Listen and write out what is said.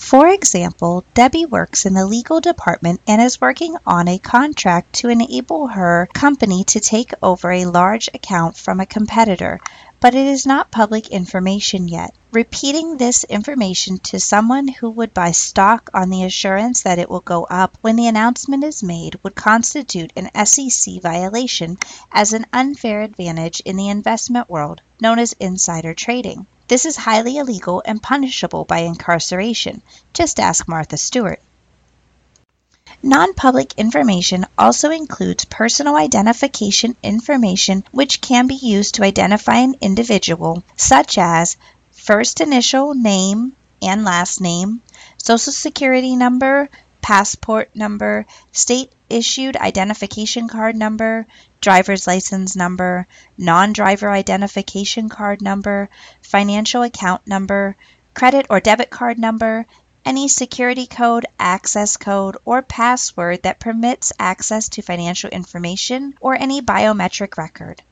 For example, Debbie works in the legal department and is working on a contract to enable her company to take over a large account from a competitor, but it is not public information yet. Repeating this information to someone who would buy stock on the assurance that it will go up when the announcement is made would constitute an SEC violation as an unfair advantage in the investment world, known as insider trading. This is highly illegal and punishable by incarceration. Just ask Martha Stewart. Non-public information also includes personal identification information which can be used to identify an individual, such as first initial name and last name, social security number, passport number, state-issued identification card number, driver's license number, non-driver identification card number, financial account number, credit or debit card number, any security code, access code, or password that permits access to financial information, or any biometric record.